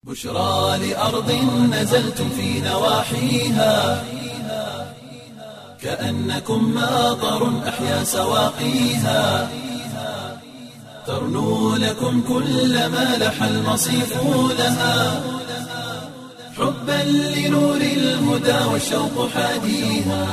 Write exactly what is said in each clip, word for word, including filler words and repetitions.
بشرى لأرض نزلتم في نواحيها كأنكم ماطر أحيا سواقيها ترنو لكم كل ما لح المصيف لها حبا لنور الهدى والشوق حاديها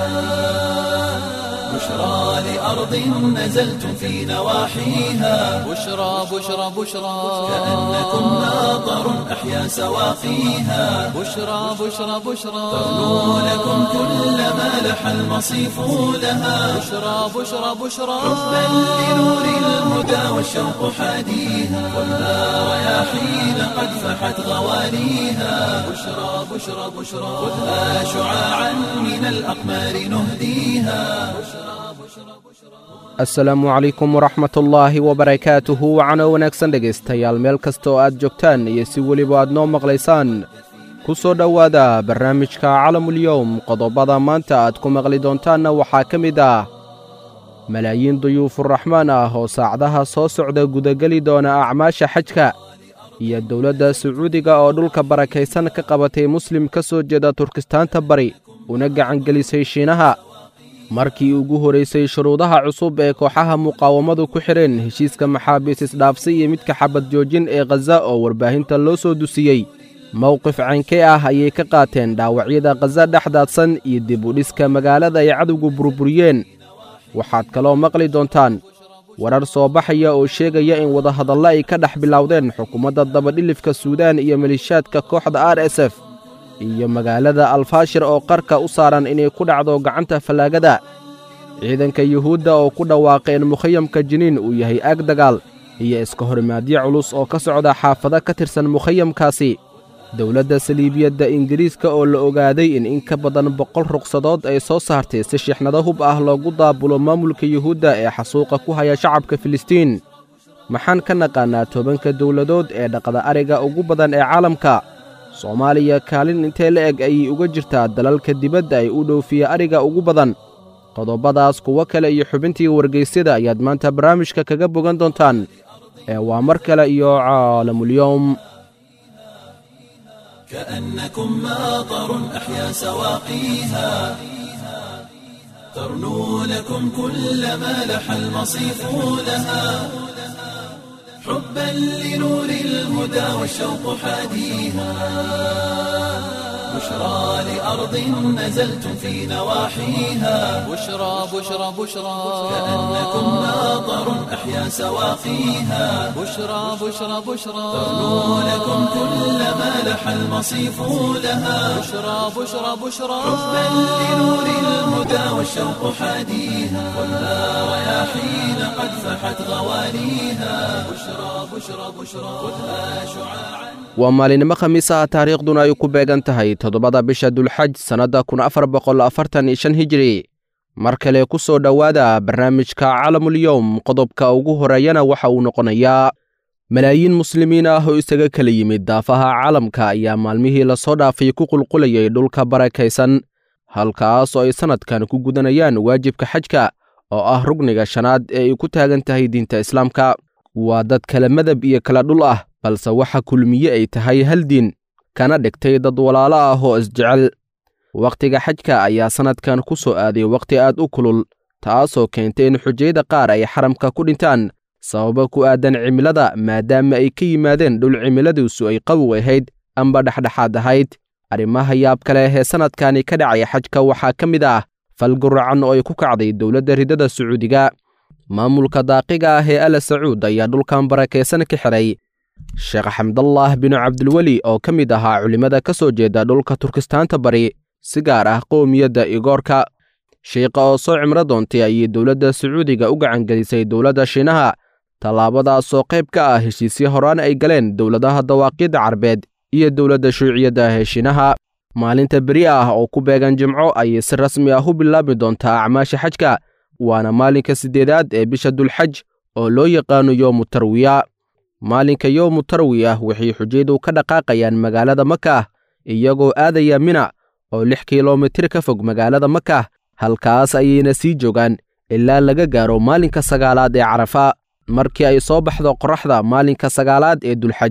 بشرى لأرض نزلتم في نواحيها بشرى بشرى بشرى كأنكم ماطر أحيا سواقيها بشرى بشرى بشرى ترنو لكم كل ما لح المصيف لها بشرى بشرى بشرى حبا لنور الهدى والشوق حاديها والنار رياحين قد فحت غواليها بشرى بشرى بشرى خذها شعاعا من الأقمار نهديها asalaamu calaykum waraxmatullaahi wabarakaatuhu wacno wanaagsan dhegaystayaal meel kasta oo aad joogtaan iyo si weliba aad noo maqlaysaan ku soo dhowaada barnaamijka calamulyowm qodobada maanta aad ku maqli doontaanna waxaa ka mid ah malaayiin duyuufuraxmaan ah oo saacadaha soo socda gudageli doona acmaasha xajka iyo dowladda sacuudiga oo dhulka barakaysan ka qabatay muslim ka soo jeeda turkistaanta bari una gacangelisay shiinaha markii ugu horaysay shuruudaha cusub ee kooxaha muqaawamadu ku xidheen heshiiska maxaabiis isdhaafsi iyo midka xabad joojin ee khaza oo warbaahinta loo soo dusiyey mowqif caynkee ah ayay ka qaateen dhaawacyada khaza dhexdaadsan iyo dib u dhiska magaalada ay cadowgu burburiyeen waxaad kaloo maqli doontaan warar soo baxaya oo sheegaya in wadahadalla ay ka dhex bilowdeen xukuumadda dabadhilifka suudaan iyo malishaadka kooxda r s f iyo magaalada alfaashir oo qarka u saaran inay ku dhacdo gacanta fallaagada ciidanka yuhuudda oo ku dhawaaqay in mukhayamka jiniin uu yahay aag dagaal iyo iska horimaadyo culus oo ka socda xaafado ka tirsan mukhayamkaasi dowladda saliibiyadda ingiriiska oo la ogaaday in in ka badan boqol ruqsadood ay soo saartay si shixnado hub ah loogu daabulo maamulka yuhuudda ee xasuuqa ku haya shacabka filistiin maxaan ka naqaannaa tobanka dowladood ee dhaqda ariga ugu badan ee caalamka soomaaliya kaalin intee la eg ayay uga jirtaa dalalka dibadda ay u dhoofiya ariga ugu badan qodobadaas kuwo kale iyo xubintii wargaysyada ayaad maanta barnaamijka kaga bogan doontaan ee waa mar kale iyo caalamulyoom كأنكم ماطر أحيا سواقيها ترنو لكم كل ما لح المصيف لها حبا لنور الهدى والشوق حاديها بشرى لأرض نزلتم في نواحيها بشرى بشرى بشرى كأنكم ماطر أحيا سواقيها بشرى بشرى بشرى ترنو لكم كل ما لح المصيف لها بشرى بشرى بشرى حبا لنور الهدى والشوق حاديها والنار رياحين قد فحت غواليها بشرى بشرى بشرى خذها شعاعا waa maalinimo khamiis ah taariikhduna ay ku beegan tahay toddobada bisha dulxaj sannadda kun afar boqol afartan iyo shan hijiri mar kale ku soo dhowaada barnaamijka calamulyowm qodobka ugu horeeyana waxa uu noqonayaa malaayiin muslimiin ah oo isaga kala yimid daafaha caalamka ayaa maalmihii la soo dhaafay ku qulqulayay dhulka barakaysan halkaas oo ay sannadkan ku gudanayaan waajibka xajka oo ah rugniga shanaad ee ay ku taagan tahay diinta islaamka waa dad kala madab iyo kala dhul ah balse waxa kulmiye ay tahay hal diin kana dhigtay dad walaalo ah oo isjecel wakhtiga xajka ayaa sannadkan ku soo aaday wakhti aad u kulul taasoo keentay in xujayada qaar ay xaramka ku dhintaan sababa ku aadan cimilada maadaama ay ka yimaadeen dhul cimiladiisu ay qabow ahayd amba dhexdhexaad ahayd arrimaha yaab kale ee sannadkani ka dhacay xajka waxaa ka mid ah fal guracan oo ay ku kacday dowladda ridada sacuudiga maamulka daaqiga ah ee ala sacuud ayaa dhulkan barakaysan ka xiray sheekh xamdallaah binu cabdilweli oo ka mid ahaa culimmada ka soo jeeda dhulka turkistaanta bari si gaar ah qowmiyadda igoorka sheikha oo soo cimro doontay ayay dowladda sacuudiga u gacangelisay dowladda shiinaha tallaabadaasoo qayb ka ah heshiisyo horaan ay galeen dowladaha dawaaqyadda carbeed iyo dowladda shuuciyadda ee shiinaha maalinta beri ah oo ku beegan jimco ayay si rasmi ah u bilaabi doontaa acmaasha xajka waana maalinka siddeedaad ee bisha dulxaj oo loo yaqaano yowmu tarwiya maalinka yowmu tarwiya waxay xujaydu ka dhaqaaqayaan magaalada maka iyagoo aadaya mina oo lix kilomitir ka fog magaalada maka halkaas ayayna sii joogaan ilaa laga gaaro maalinka sagaalaad ee carafa markii ay soo baxdo qorraxda maalinka sagaalaad ee dulxaj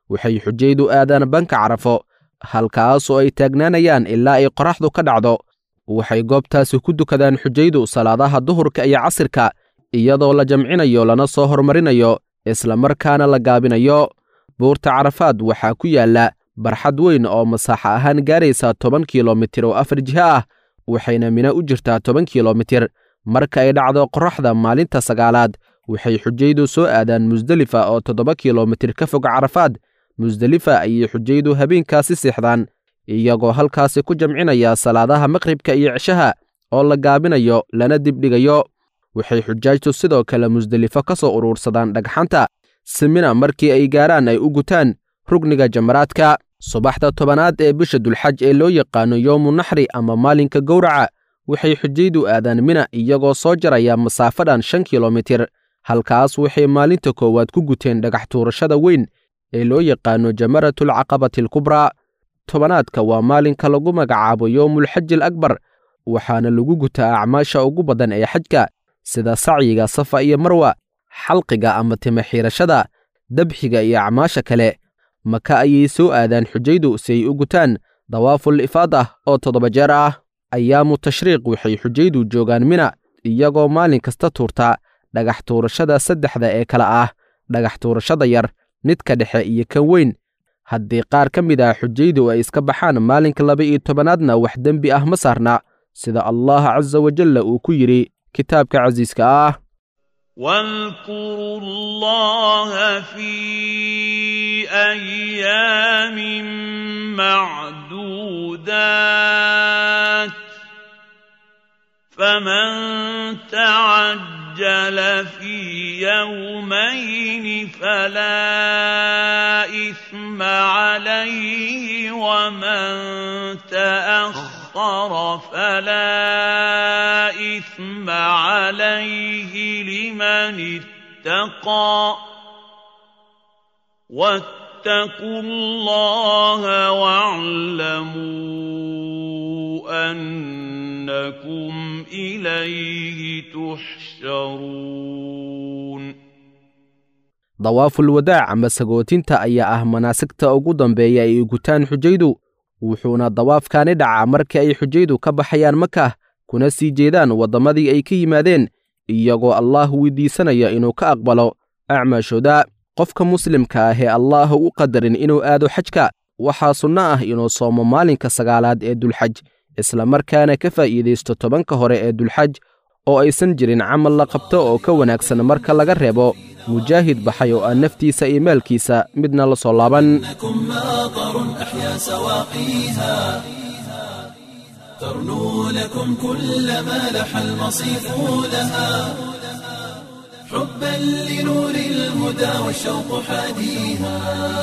waxay xujaydu aadaan banka carafo halkaas oo ay taagnaanayaan ilaa ay qoraxdu ka dhacdo waxay goobtaasi ku dukadaan xujaydu salaadaha duhurka iyo casirka iyadoo la jamcinayo lana soo hormarinayo isla markaana la gaabinayo buurta carafaad waxaa ku yaalla barxad weyn oo masaaxo ahaan gaaraysa toban kilomitir oo afar jiho ah waxayna mina u jirtaa toban kilomitir marka ay dhacdo qoraxda maalinta sagaalaad waxay xujaydu soo aadaan musdelifa oo toddoba kilomitir ka fog carafaad musdelifa ayay xujaydu habeenkaasi seexdaan iyagoo halkaasi ku jamcinaya salaadaha maqribka iyo cishaha oo la gaabinayo lana dibdhigayo waxay xujaajtu sidoo kale musdelifo ka soo uruursadaan dhagxanta simina markii ay gaaraan ay u gutaan rugniga jamaraadka subaxda tobanaad ee bisha dulxaj ee loo yaqaano yowmu naxri ama maalinka gowraca waxay xujaydu aadaan mina iyagoo soo jaraya masaafadhan shan kilomitir halkaas waxay maalinta koowaad ku guteen dhagax tuurashada weyn ee loo yaqaano jamaratul-caqabati alkubraa tobanaadka waa maalinka lagu magacaabo yowmulxaji alakbar waxaana lagu gutaa acmaasha ugu badan ee xajka sida sacyiga safa iyo marwa xalqiga ama timaxiirashada dabxiga iyo acmaasha kale maka ayay soo aadaan xujaydu si ay u gutaan dawaaful ifaada oo toddoba jeer ah ayaamu tashriiq waxay xujaydu joogaan mina iyagoo maalin kasta tuurta dhagax tuurashada saddexda ee kale ah dhagax tuurashada yar nidka dhexe iyo kan weyn haddii qaar ka mid ah xujaydu ay iska baxaan maalinka laba-iyo tobanaadna wax dembi ah ma saarna sida allah casa wajalla uu ku yidhi kitaabka casiiska ah واذكروا الله في أيام معدودات فمن تعجل في يومين فلا إثم عليه ومن تأخر فلا إثم عليه لمن اتقى واتقوا الله واعلموا أنكم إليه تحشرون dawaaful wadaac ama sagootinta ayaa ah manaasigta ugu dambeeya ay gutaan xujaydu wuxuuna dawaafkaani dhacaa markii ay xujaydu ka baxayaan maka kuna sii jeedaan waddamadii ay ka yimaadeen iyagoo allaah weydiisanaya inuu ka aqbalo acmaashooda qofka muslimka ah ee allaah u qadarin inuu aado xajka waxaa sunno ah inuu soomo maalinka sagaalaad ee dulxaj isla markaana ka faa'iidaysto tobanka hore ee dulxaj oo aysan jirin camal la qabto oo ka wanaagsan marka laga reebo mujaahid baxay oo aan naftiisa iyo maalkiisa midna la soo laaban ترنو لكم كل ما لح المصيف لها حبا لنور الهدى والشوق حاديها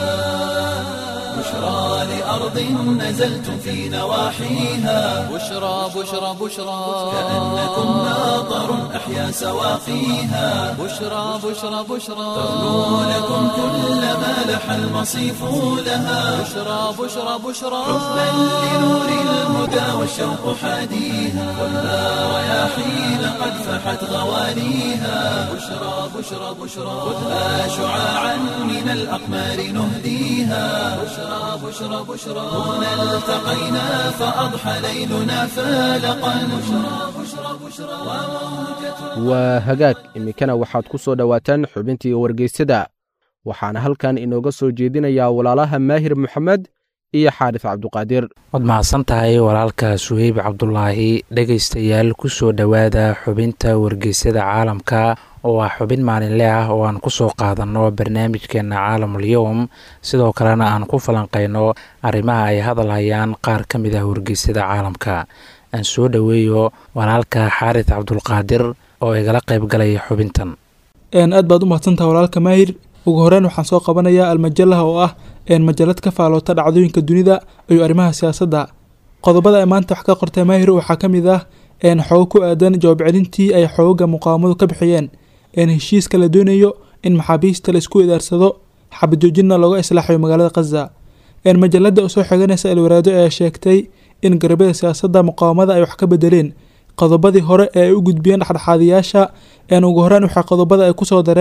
بشرى لأرض نزلتم في نواحيها بشرى بشرى بشرى كأنكم ناظر أحيا سواقيها بشرى بشرى بشرى ترنو لكم كل ما لح المصيف لها بشرى بشرى بشرى حبا لنور الهدى والشوق حاديها كلها رياحين قد فحت غوانيها بشرى بشرى بشرى خذها شعاعا من الأقمار نهديها بشرى بشرى بشرى هنا التقينا فأضحى ليلنا فالقا بشرى بشرى بشرى waa hagaag iminkana waxaad ku soo dhowaataan xubintii wargeysada waxaana halkan inooga soo jeedinayaa walaalaha maahir moxamed iyo xaarif cabduqaadir waad mahadsan tahay walaalka suheyb cabdulaahi dhegaystayaal ku soo dhowaada xubinta wargeysada caalamka oo ah xubin maalinle ah oo aan ku soo qaadanno barnaamijkeenna caalamul-yowm sidoo kalena aan ku falanqayno arrimaha ay hadalhayaan qaar ka mid ah wargeysada caalamka aan soo dhoweeyo walaalka xaarif cabdulqaadir oo igala qayb galaya xubintan aad baad u mahadsantaha walaalka maahir ugu horeyn waxaan soo qabanayaa almajallaha oo ah majalad ka faaloota dhacdooyinka dunida iyo arrimaha siyaasadda qodobada ay maanta wax ka qortay maahir waxaa ka mid ah xogo ku aadan jawaab celintii ay xooga muqaawamadu ka bixiyeen heshiiska la doonayo in maxaabiista la isku idaarsado xabadjoojinna looga islaaxayo magaalada khaza majalada oo soo xiganaysa alwaraado ayaa sheegtay in garabada siyaasadda muqaawamada ay wax ka bedeleen qodobadii hore ee ay u gudbiyeen dhexdhexaadiyaasha ugu horeen waxaa qodobada ay kusoo dareen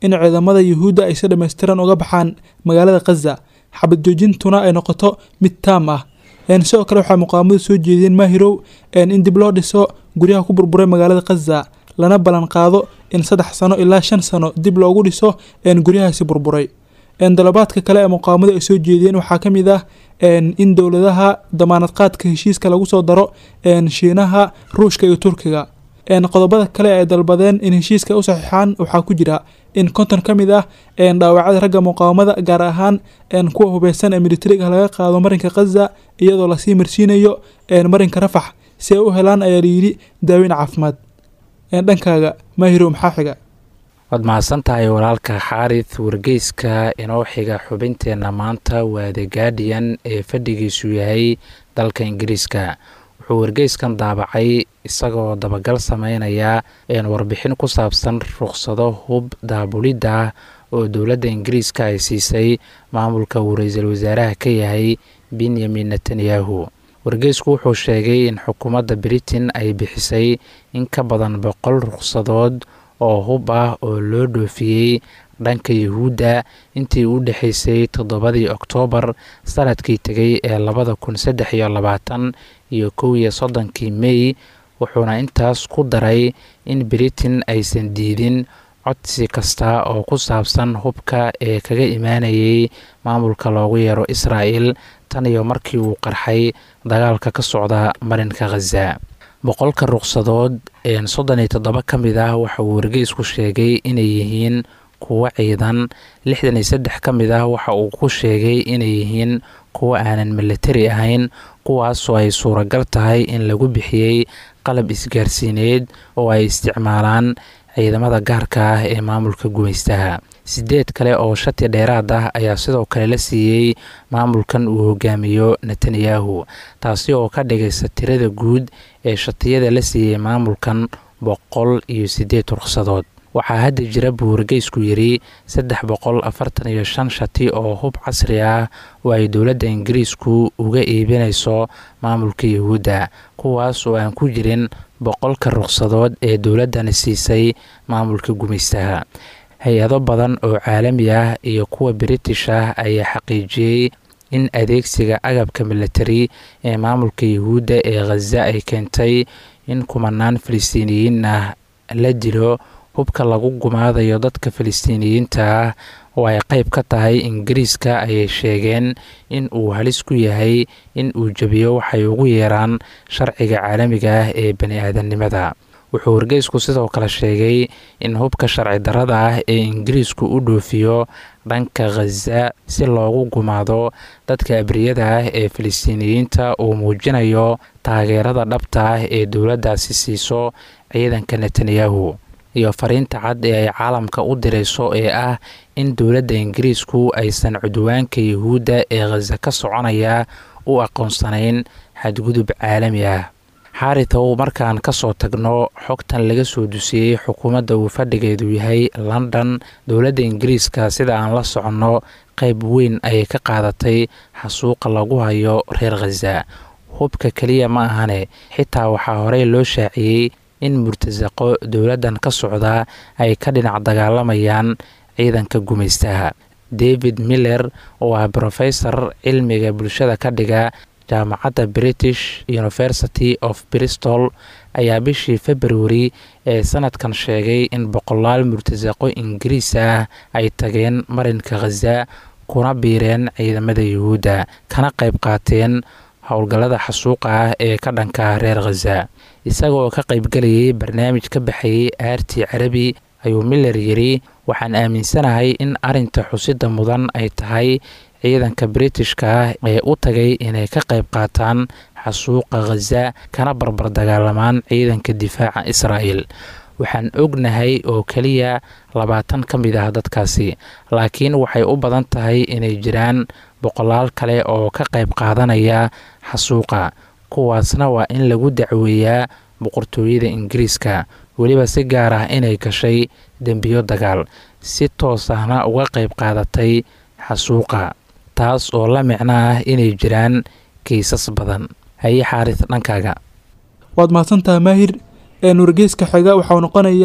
in ciidamada yuhuudda ay si dhammaystiran uga baxaan magaalada khaza xabad joojintuna ay noqoto mid taam ah. sidoo kale waxaa muqaamadu soo jeediyeen maahirow in dib loo dhiso guryaha ku burburay magaalada khaza lana ballan qaado in saddex sano ilaa shan sano dib loogu dhiso guryahaasi burburay. dalabaadka kale ee muqaamadu ay soo jeediyeen waxaa ka mid ah in dowladaha damaanad qaadka heshiiska lagu soo daro shiinaha, ruushka iyo turkiga. qodobada kale ay dalbadeen in heshiiska u saxiixaan waxaa ku jira in konton ka mid ah dhaawacada ragga muqaawamada gaar ahaan kuwa hubeysan ee militariga laga qaado marinka khaza iyadoo lasii marsiinayo marinka rafax si ay u helaan ayaa layidhi daaweyn caafimaad. dhankaaga maahirow maxaa xiga? waad mahadsantahay walaalka xaarith. wargeyska inoo xiga xubinteenna maanta waa The Guardian ee fadhigiisu yahay dalka ingiriiska. wuxuu wargeyskan daabacay isagoo dabagal sameynaya warbixin ku saabsan ruqsado hub daabulidda ah oo dowladda ingiriiska ay siisay maamulka uu ra-iisul wasaaraha ka yahay benyamin netanyahu. wargeysku wuxuu sheegay in xukuumadda britain ay bixisay in ka badan boqol ruqsadood oo hub ah oo loo dhoofiyey dhanka yuhuudda intii u dhexaysay toddobadii oktoobar sanadkii tegay ee labada kun saddex iyo labaatan iyo kow iyo soddonkii mey. wuxuuna intaas ku daray in britain aysan diidin codsi kasta oo ku saabsan hubka ee kaga imaanayay maamulka loogu yeero israa'el tan iyo markii uu qarxay dagaalka ka socda marinka khaza. boqolka ruqsadood soddon iyo toddoba ka mid ah waxa uu wargeysku sheegay inay yihiin kuwo ciidan, lixdan iyo saddex ka mid ah waxa uu ku sheegay inay yihiin kuwo aanan militari ahayn, kuwaasoo ay suuragal tahay in lagu bixiyey qalab isgaarsiineed oo ay isticmaalaan ciidamada gaarka ah ee maamulka gumaystaha. sideed kale oo shati dheeraad ah ayaa sidoo kale la siiyey maamulkan uu hogaamiyo netanyahu, taasi oo ka dhigaysa tirada guud ee shatiyada la siiyey maamulkan boqol iyo sideed ruqsadood. waxaa hadda jira buu wargeysku yidhi saddex boqol afartan iyo shan shati oo hub casri ah oo ay dowladda ingiriisku uga iibinayso maamulka yuhuudda, kuwaas oo aan ku jirin boqolka ruqsadood ee dowladdani siisay maamulka gumaystaha. hay-ado badan oo caalami ah iyo kuwa british ah ayaa xaqiijiyey in adeegsiga agabka militari ee maamulka yuhuudda ee khaza ay keentay in kumanaan filistiiniyiin ah la dilo. hubka lagu gumaadayo dadka filistiiniyiinta ah oo ay qayb ka tahay ingiriiska ayay sheegeen in uu halis ku yahay in uu jebiyo waxay ugu yeeraan sharciga caalamiga ah ee bani aadamnimada. wuxuu wargeysku sidoo kale sheegay in hubka sharci darrada ah ee ingiriisku u dhoofiyo dhanka khaza si loogu gumaado dadka abriyada ah ee filistiiniyiinta uu muujinayo taageerada dhabta ah ee dowladdaasi siiso ciidanka netanyahu iyo fariinta cad ee ay caalamka u dirayso ee ah in dowladda ingiriisku aysan cudwaanka yuhuudda ee khaza ka soconaya u aqoonsanayn xadgudub caalami ah. xaaritow markaan ka soo tagno xogtan laga soo dusiyey xukuumadda uu fadhigeedu yahay london, dowladda ingiriiska sida aan la soconno qayb weyn ayay ka qaadatay xasuuqa lagu hayo reer khaza. hubka keliya ma ahane, xitaa waxaa horey loo shaaciyey in murtasaqo dowladdan ka socda ay ka dhinac dagaalamayaan ciidanka gumaystaha. david miller oo ah brofesor cilmiga bulshada ka dhiga jaamacadda british university of bristol ayaa bishii februari ee sanadkan sheegay in boqolaal murtasaqo ingiriis ah ay tageen marinka khaza kuna biireen ciidamada yuhuudda kana qayb qaateen howlgallada xasuuqa ah ee ka dhanka reer khaza. isagoo ka qaybgelayay barnaamij ka baxayay aartii carabi ayuu miller yidhi waxaan aaminsanahay in arinta xusida mudan ay tahay ciidanka britishka ah ee u tagay inay ka qayb qaataan xasuuqa khaza kana barbar dagaalamaan ciidanka difaaca israa'el. waxaan ognahay oo keliya labaatan ka mid ah dadkaasi, laakiin waxay u badan tahay inay jiraan boqolaal kale oo ka qayb qaadanaya xasuuqa. kuwaasna waa in lagu dacweeyaa boqortooyada ingiriiska, weliba si gaar ah inay gashay dembiyo dagaal, si toos ahna uga qayb qaadatay xasuuqa, taas oo la micno ah inay jiraan kiisas badan. haye xaaris dhankaaga. waad mahadsantaha maahir. wargeyska xiga waxau noqonayaa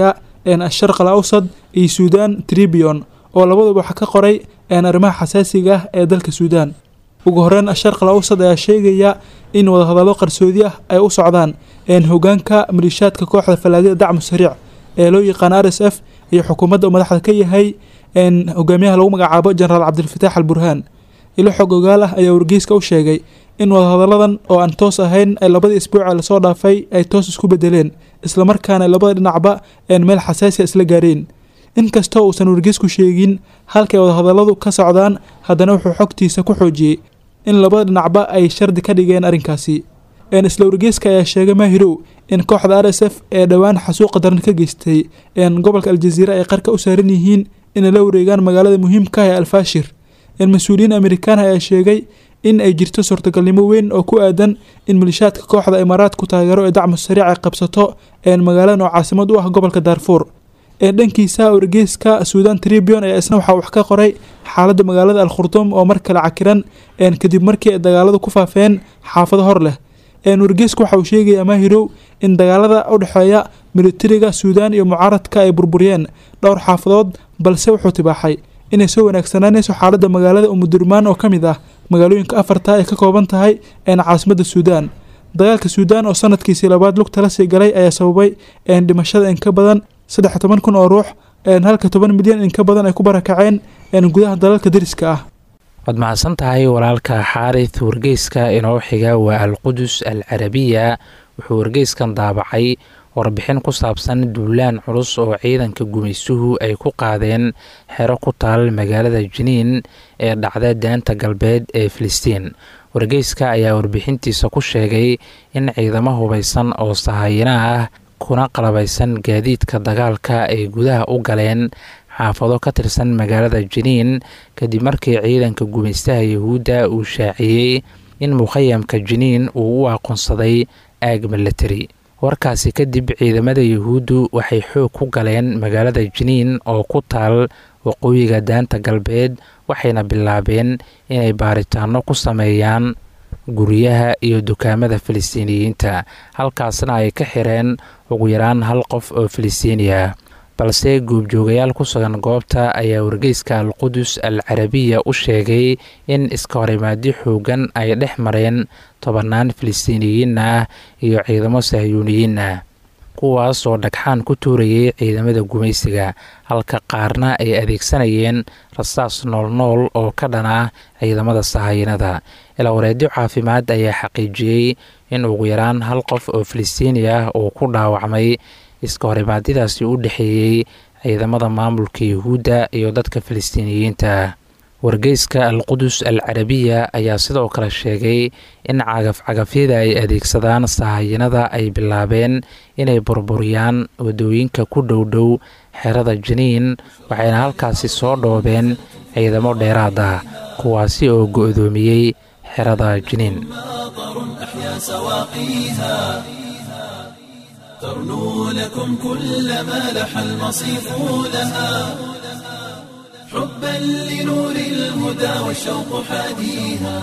asharq al awsad iyo suudaan tribune oo labaduba waxa ka qoray arrimaha xasaasiga ah ee dalka suudaan. ugu horeyn asharq al awsad ayaa sheegaya in wadahadallo qarsoodi ah ay u socdaan hogaanka malishaadka kooxda falaagada dacmu sariic ee loo yaqaan R S F iyo xukuumadda madaxda ka yahay hogaamiyaha lagu magacaabo jenaraal cabdilfataax al burhaan. ilo xog ogaal ah ayaa wargeyska u sheegay in wadahadalladan oo aan toos ahayn ay labadii isbuuc ee lasoo dhaafay ay toos isku bedeleen islamarkaana ay labada dhinacba meel xasaasi isla gaareen. inkastoo uusan wargeysku sheegin halkay wadahadalladu ka socdaan, haddana wuxuu xogtiisa ku xoojiyey in labada dhinacba ay shardi ka dhigeen arrinkaasi. isla wargeyska ayaa sheegay maahirow in kooxda R S F ee dhowaan xasuuqa daran ka geystay gobolka aljaziira ay qarka u saaran yihiin inay la wareegaan magaalada muhiimka ah ee alfaashir. mas-uuliyiin amerikaan ayaa sheegay in ay jirto suurtagalnimo weyn oo ku aadan in malishaadka kooxda imaaraadku taageero ee dacmu sariic ay qabsato magaaladan oo caasimad u ah gobolka daarfuur. dhankiisa wargeyska suudaan tribune ayaa isna waxaa wax ka qoray xaaladda magaalada al khurduum oo mar kale cakiran kadib markii ay dagaaladu ku faafeen xaafado hor leh. wargeysku waxa uu sheegayaa maahirow in dagaalada u dhexeeya militariga suudaan iyo mucaaradka ay burburiyeen dhowr xaafadood, balse wuxuu tibaaxay inay soo wanaagsanaanayso xaaladda magaalada umudurmaan oo ka mid ah magaalooyinka afarta ay ka kooban tahay caasimadda suudaan. dagaalka suudaan oo sanadkiisii labaad lugta la sii galay ayaa sababay dhimashada in ka badan saddex iyo toban kun oo ruux, halka toban milyan in ka badan ay ku barakaceen gudaha dalalka deriska ah. waad mahadsan tahay walaalka xaarith. wargeyska inoo xiga waa alqudus al carabiya. wuxuu wargeyskan daabacay warbixin ku saabsan duulaan culus oo ciidanka gumaysuhu ay ku qaadeen xero ku taal magaalada jiniin ee dhacda daanta galbeed ee filistiin. wargeyska ayaa warbixintiisa ku sheegay in ciidamo hubaysan oo sahayina ah kuna qalabaysan gaadiidka dagaalka ay gudaha u galeen xaafado ka tirsan magaalada jiniin kadib markii ciidanka gumaystaha yahuudda uu shaaciyey in mukhayamka jiniin uu u aqoonsaday aag milatari. warkaasi kadib ciidamada yahuuddu waxay xoog ku galeen magaalada jiniin oo ku taal waqooyiga daanta galbeed, waxayna bilaabeen inay baaritaano ku sameeyaan guryaha iyo dukaamada filistiiniyiinta, halkaasna ay ka xireen ugu yaraan hal qof oo filistiini ah. balse goobjoogayaal ku sugan goobta ayaa wargeyska alqudus al carabiya u sheegay in iska horimaadyo xoogan ay dhex mareen tobannaan filistiiniyiin ah iyo ciidamo sahyuuniyiin ah, kuwaas oo dhagxaan ku tuurayay ciidamada gumaysiga, halka qaarna ay adeegsanayeen rasaas noolnool oo ka dhan ah ciidamada sahayanada. ilawareedyo caafimaad ayaa xaqiijiyey in ugu yaraan hal qof oo filistiini ah uu ku dhaawacmay iska horimaadyadaasi u dhexeeyey ciidamada maamulka yahuudda iyo dadka filistiiniyiinta. wargeyska alqudus al carabiya ayaa sidoo kale sheegay in cagaf-cagafyada ay adeegsadaan sahayanada ay bilaabeen inay burburiyaan wadooyinka ku dhowdhow xerada jiniin, waxayna halkaasi soo dhoobeen ciidamo dheeraad ah kuwaasi oo go-doomiyey xerada jiniin. ترنو لكم كل ما لح المصيف لها حبا لنور الهدى والشوق حاديها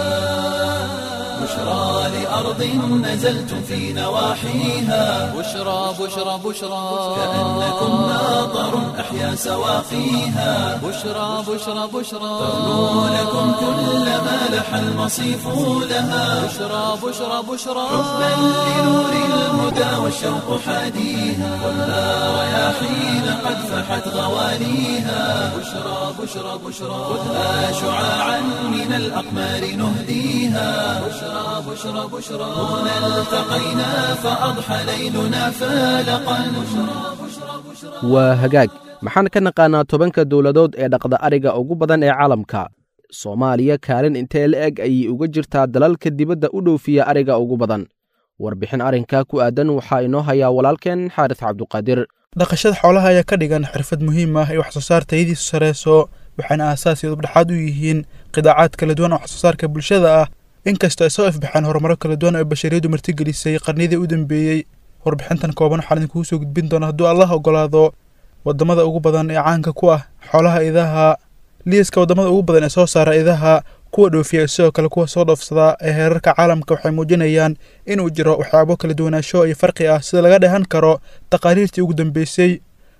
بشرى لأرض نزلتم في نواحيها بشرى بشرى بشرى كأنكم ناظر أحيا سواقيها بشرى بشرى بشرى ترنو لكم كل ما لح المصيف لها بشرى بشرى بشرى حبا لنور الهدى والشوق حاديها كلها رياحين قد فحت غوانيها بشرى بشرى بشرى خذها شعاعا من الأقمار نهديها بشرى بشرى بشرى هنا التقينا فأضحى ليلنا فالقا waa hagaag. maxaan ka naqaanaa tobanka dowladood ee dhaqda ariga ugu badan ee caalamka? soomaaliya kaalin intee la eg ayay uga jirtaa dalalka dibadda u dhoofiya ariga ugu badan? warbixin arrinkaa ku aadan waxaa inoo hayaa walaalkeen xaaris cabduqaadir. dhaqashada xoolaha ayaa ka dhigan xirfad muhiim ah ee wax soo saar tayadiisu sareyso, waxaana aasaas iyo dubdhexaad u yihiin qidaacaad kala duwan oo wax soo saarka bulshada ah, inkastoo ay soo ifbaxeen horumaro kala duwan oo bashariyadu martigelisay qarniyadii u dambeeyey. warbixintan kooban waxaan idinkugu soo gudbin doonaa hadduu allah ogolaado wadamada ugu badan ee caanka ku ah xoolaha idaha. liiska wadamada ugu badan ee soo saara idaha, kuwa dhoofiya sidoo kale kuwa soo dhoofsada ee heerarka caalamka waxay muujinayaan inuu jiro waxyaabo kala duwanaansho iyo farqi ah sida laga dheehan karo taqaariirtii ugu dambeysay.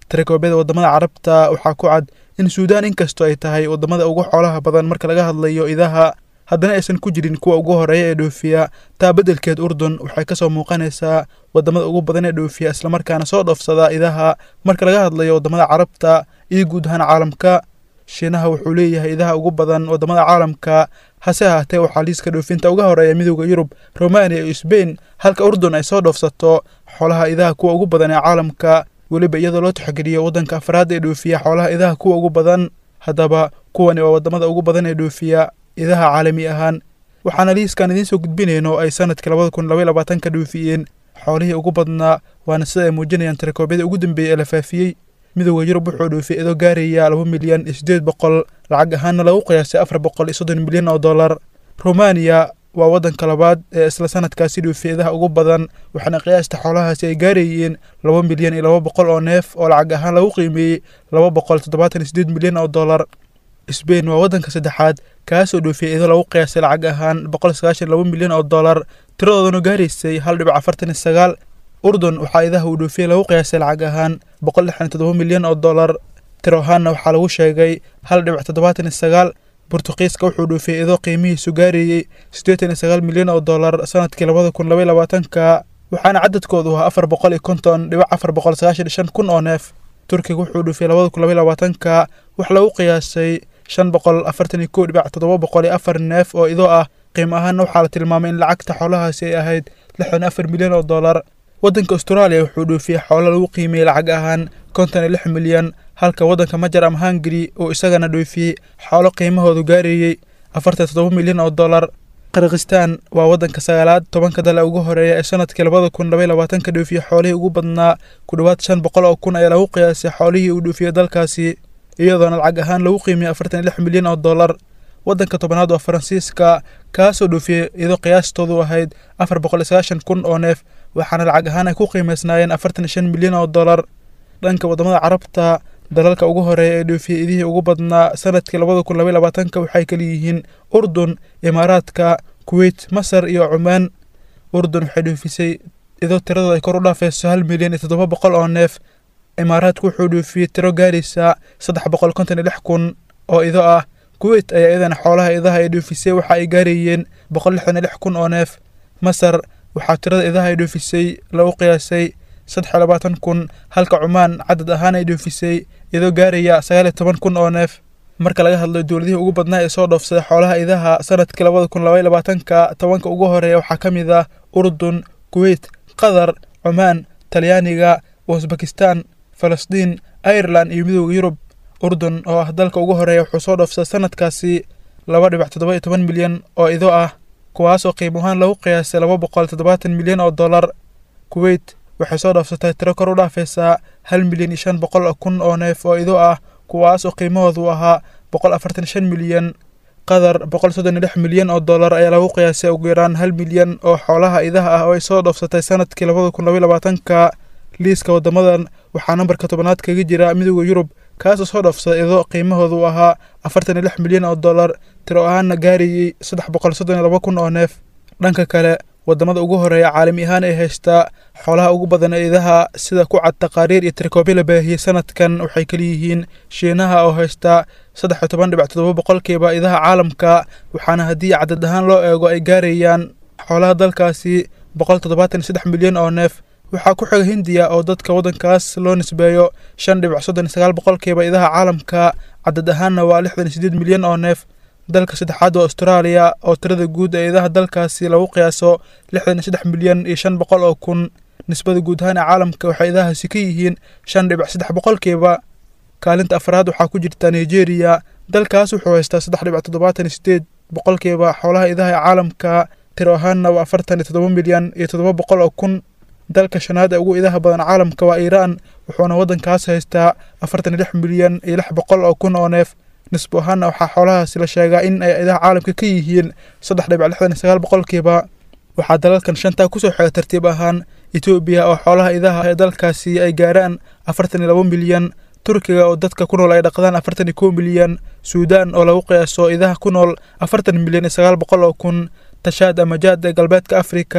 tirakoobada wadamada carabta waxaa ku cad in suudaan inkastoo ay tahay wadamada ugu xoolaha badan marka laga hadlayo idaha haddana aysan ku jirin kuwa ugu horeeya ee dhoofiya. taa beddelkeed urdun waxay kasoo muuqanaysaa wadamada ugu badan ee dhoofiya islamarkaana soo dhoofsada idaha marka laga hadlayo wadamada carabta iyo guud ahaan caalamka. shiinaha wuxuu leeyahay idaha ugu badan wadamada caalamka, hase ahaatee waxaa liiska dhoofinta uga horeeya midowda Yurub, Romania iyo Spain, halka urdun ay soo dhoofsato xoolaha idaha kuwa ugu badan ee caalamka, weliba iyadoo loo tixgeliyo waddanka afraad ee dhoofiya xoolaha idaha kuwa ugu badan. haddaba kuwani waa wadamada ugu badan ee dhoofiya idaha caalami ahaan, waxaana liiskan idiin soo gudbinayno ay sanadkii labada kun laba iyo labaatanka dhoofiyeen xoolihii ugu badnaa, waana sida ay muujinayaan tirakoobyada ugu dambeeyey ee la faafiyey. midowda Yurub wuxuu dhoofiyay idoo gaaraya laba milyan iyo siddeed boqol, lacag ahaanna lagu qiyaasay afar boqol iyo soddon milyan oo dollar. Romania waa waddanka labaad ee isla sanadkaasi dhoofiyay idaha ugu badan, waxaana qiyaasta xoolahaasi ay gaarayeen laba milyan iyo laba boqol oo neef oo lacag ahaan lagu qiimeeyey laba boqol toddobaatan iyo siddeed milyan oo dollar. Spain waa waddanka saddexaad, kaasoo dhoofiyay idoo lagu qiyaasay lacag ahaan boqol sagaashan iyo laba milyan oo dollar, tiradoodana gaaraysay hal dhibic afartan iyo sagaal. urdun waxaa idaha uu dhoofiyey lagu qiyaasay lacag ahaan boqol lixdan iyo toddoba milyan oo dollar, tiro ahaanna waxaa lagu sheegay hal dhibic toddobaatan iyo sagaal. Burtuqiiska wuxuu dhoofiyey idoo qiimihiisu gaarayey siddeetan iyo sagaal milyan oo dollar sanadkii labada kun laba iyo labaatanka, waxaana cadadkoodu ahaa afar boqol iyo konton dhibic afar boqol sagaashan iyo shan kun oo neef. Turkiga wuxuu dhoofiyey labada kun laba iyo labaatanka wax lagu qiyaasay shan boqol afartan iyo kow dhibic toddoba boqol iyo afar neef oo idoo ah, qiimo ahaanna waxaa la tilmaamay in lacagta xoolahaasi ay ahayd lixdan iyo afar milyan oo dollar. waddanka Australia wuxuu dhoofiyey xoolo lagu qiimeeyey lacag ahaan konton iyo lix milyan, halka waddanka Majar ama Hungary uu isagana dhoofiyey xoolo qiimahoodu gaarayey afartan iyo toddoba milyan oo dollar. Kyrgyzstan waa waddanka sagaalaad tobanka dal ugu horeeya ee sanadkii labada kun laba iyo labaatanka dhoofiyey xoolihii ugu badnaa, ku dhowaad shan boqol oo kun ayaa lagu qiyaasay xoolihii uu dhoofiyey dalkaasi, iyadoona lacag ahaan lagu qiimeeyey afartan iyo lix milyan oo dollar. waddanka tobanaad waa Faransiiska, kaasoo dhoofiyey iyadoo qiyaastoodu ahayd afar boqol iyo sagaashan kun oo neef, waxaana lacag ahaan ay ku qiimaysnaayeen afartan iyo shan milyan oo dollar. dhanka wadamada carabta, dalalka ugu horeeya ee dhoofiyey idihii ugu badnaa sanadkii labada kun laba iyo labaatanka waxay kala yihiin urdun, imaaraadka, kuwait, masar iyo cumaan. urdun waxay dhoofisay idoo tiradooda ay kor u dhaafayso hal milyan iyo toddoba boqol oo neef. imaaraadku wuxuu dhoofiyey tiro gaaraysa saddex boqol konton iyo lix kun oo ido ah. kuwait ayaa iyadana xoolaha idaha ay dhoofisay waxa ay gaarayeen boqol lixdan iyo lix kun oo neef. masar waxaa tirada idaha ay dhoofisay lagu qiyaasay saddex iyo labaatan kun, halka cumaan cadad ahaan ay dhoofisay iyadoo gaaraya sagaal iyo toban kun oo neef. marka laga hadlo dowladihii ugu badnaa ee soo dhoofsaday xoolaha idaha sanadkii labada kun laba iyo labaatanka, tobanka ugu horeeya waxaa ka mid ah urdun, kuwait, qatar, cumaan, talyaaniga, Uzbekistan, Falastiin, Ireland iyo midowda Yurub. urdun oo ah dalka ugu horeeya wuxuu soo dhoofsaday sanadkaasi laba dhibic toddoba iyo toban milyan oo ido ah, kuwaasoo qiimo ahaan lagu qiyaasay laba boqol toddobaatan milyan oo dollar. kuwait waxay soo dhoofsatay tiro kor u dhaafaysaa hal milyan iyo shan boqol kun oo neef oo ido ah, kuwaasoo qiimahoodu ahaa boqol afartan iyo shan milyan. qatar boqol soddon iyo lix milyan oo dollar ayaa lagu qiyaasay ugu yaraan hal milyan oo xoolaha idaha ah oo ay soo dhoofsatay sanadkii labada kun laba iyo labaatanka. liiska wadamadan waxaa nambarka tobanaad kaga jira midowda Yurub, kaasoo soo dhoofsaday idoo qiimahoodu ahaa afartan iyo lix milyan oo dollar, tiro ahaanna gaarayey saddex boqol soddon iyo laba kun oo neef. dhanka kale, wadamada ugu horeeya caalami ahaan ee haysta xoolaha ugu badan ee idaha sida ku cad taqaariir iyo tirakoobyo la baahiyey sanadkan waxay kala yihiin Shiinaha oo haysta saddex iyo toban dhibic toddoba boqolkiiba idaha caalamka, waxaana haddii cadad ahaan loo eego ay gaarayaan xoolaha dalkaasi boqol toddobaatan iyo saddex milyan oo neef. waxaa ku xiga Hindiya oo dadka waddankaas loo nisbeeyo shan dhibic soddon iyo sagaal boqolkiiba idaha caalamka, cadad ahaanna waa lixdan iyo siddeed milyan oo neef. dalka saddexaad waa Australia oo tirada guud ee idaha dalkaasi lagu qiyaaso lixdan iyo saddex milyan iyo shan boqol oo kun. nisbada guud ahaan ee caalamka waxay idahaasi ka yihiin shan dhibic saddex boqolkiiba. kaalinta afraad waxaa ku jirta Nigeria, dalkaas wuxuu haystaa saddex dhibic toddobaatan iyo siddeed boqolkiiba xoolaha idaha ee caalamka, tiro ahaanna waa afartan iyo toddoba milyan iyo toddoba boqol oo kun. dalka shanaad ee ugu idaha badan caalamka waa Iiraan, wuxuuna waddankaas haystaa afartan iyo lix milyan iyo lix boqol oo kun oo neef. nisbo ahaanna waxaa xoolahaasi la sheegaa in ay idaha caalamka ka yihiin saddex dhibic lixdan iyo sagaal boqolkiiba. waxaa dalalkan shantaa kusoo xiga tartiib ahaan Ethiopia oo xoolaha idaha ee dalkaasi ay gaaraan afartan iyo laba milyan, Turkiga oo dadka ku nool ay dhaqdaan afartan iyo kow milyan, Suudaan oo lagu qiyaaso idaha ku nool afartan milyan iyo sagaal boqol oo kun, Tashaad ama Jaad ee galbeedka Afrika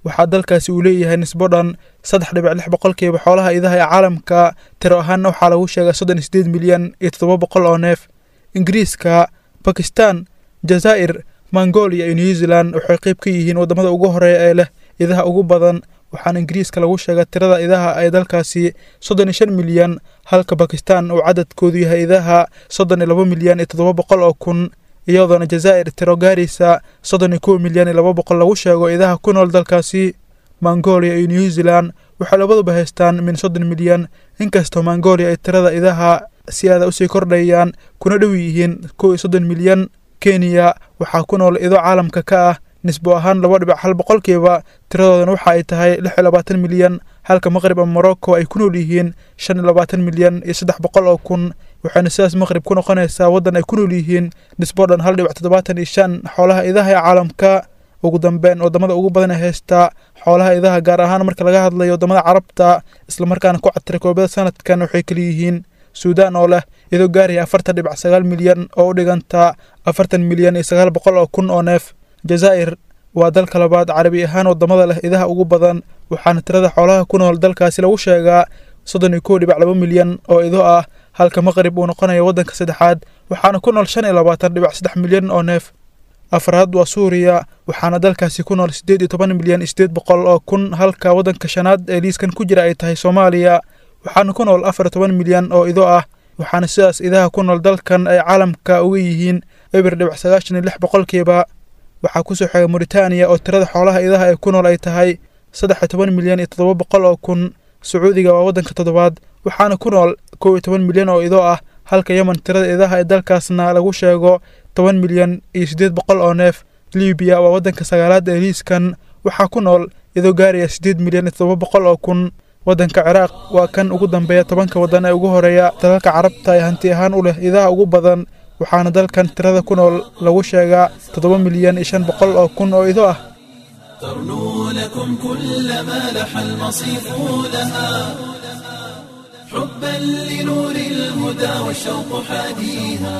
waxaa dalkaasi uu leeyahay nisbo dhan saddex dhibic lix boqolkiiba xoolaha idaha ee caalamka, tiro ahaanna waxaa lagu sheegay soddon iyo sideed milyan iyo toddoba boqol oo neef. Ingiriiska, Bakistan, Jazaa'ir, Mongolia iyo New Zealand waxay qayb ka yihiin wadamada ugu horeeya ee leh idaha ugu badan, waxaana Ingiriiska lagu sheegay tirada idaha ay dalkaasi soddon iyo shan milyan, halka Bakistan uu cadadkoodu yahay idaha soddon iyo laba milyan iyo toddoba boqol oo kun, iyadoona Jazaa'ir tiro gaaraysa soddon iyo kow milyan iyo laba boqol lagu sheego idaha ku nool dalkaasi. Mongolia iyo New Zealand waxay labaduba haystaan min soddon milyan, inkastoo Mongolia ay tirada idaha si aad u sii kordhayaan kuna dhow yihiin kow iyo soddon milyan. Kenya waxaa ku nool ido caalamka ka ah nisbo ahaan laba dhibic hal boqolkiiba, tiradoodana waxa ay tahay lix iyo labaatan milyan, halka Maqrib ama Morocco ay ku nool yihiin shan iyo labaatan milyan iyo saddex boqol oo kun, waxaana sidaas Maqrib ku noqonaysaa waddan ay ku nool yihiin nisbo dhan hal dhibic toddobaatan iyo shan xoolaha idaha ee caalamka. Ugu dambeyn, wadamada ugu badan ee haysta xoolaha idaha gaar ahaan marka laga hadlayo wadamada Carabta islamarkaana ku cadtiray koobada sanadkan waxay kala yihiin Suudaan oo leh ido gaaraya afartan dhibic sagaal milyan oo u dhiganta afartan milyan iyo sagaal boqol oo kun oo neef. Jazaa'ir waa dalka labaad carabi ahaan wadamada leh idaha ugu badan, waxaana tirada xoolaha ku nool dalkaasi lagu sheegaa soddon iyo kow dhibic laba milyan oo ido ah, halka Maqrib uu noqonayo waddanka saddexaad waxaana ku nool shan iyo labaatan dhibic saddex milyan oo neef. Afraad waa Suuriya, waxaana dalkaasi ku nool siddeed iyo toban milyan iyo siddeed boqol oo kun, halka waddanka shanaad ee liiskan ku jira ay tahay Soomaaliya, waxaana ku nool afar iyo toban milyan oo ido ah, waxaana sidaas idaha ku nool dalkan ay caalamka uga yihiin eber dhibic sagaashan iyo lix boqolkiiba. Waxaa ku soo xigay Mauritania oo tirada xoolaha idaha ee ku nool ay tahay saddex iyo toban milyan iyo toddoba boqol oo kun. Sacuudiga waa waddanka toddobaad, waxaana ku nool kow iyo toban milyan oo ido ah, halka Yemen tirada idaha ee dalkaasna lagu sheego toban milyan iyo siddeed boqol oo neef. Liibiya waa waddanka sagaalaad ee liiskan, waxaa ku nool ido gaaraya siddeed milyan iyo toddoba boqol oo kun. Waddanka Ciraaq waa kan ugu dambeeya tobanka waddan ee ugu horeeya dalalka Carabta ee hanti ahaan u leh idaha ugu badan, waxaana dalkan tirada ku nool lagu sheegaa toddoba milyan iyo shan boqol oo kun oo ido ah. ترنو لكم كل ما لح المصيف لها حبا لنور الهدى والشوق حاديها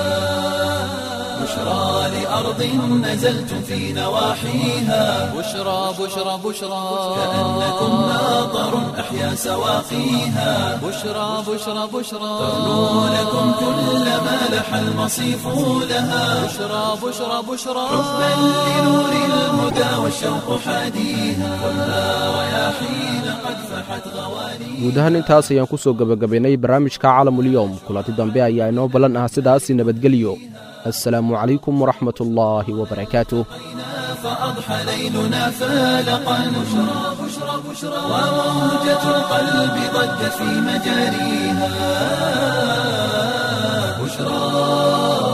بشرى لأرض نزلتم في نواحيها بشرى بشرى بشرى كأنكم ماطر أحيا سواقيها بشرى بشرى بشرى ترنو لكم كل ما لح المصيف لها بشرى بشرى بشرى حبا لنور الهدى والشوق حاديها كلها رياحين قد فحت غوانيها. guud ahaan intaas ayaan ku soo gabagabaynay barnaamijka caalamulyoom. kulanti dambe ayaa inoo ballan ah sidaasi nabadgelyo. السلام عليكم ورحمة الله وبركاته. فأضحى ليلنا فالقا بشرى بشرى بشرى وموجة القلب ضجت في مجاريها بشرى.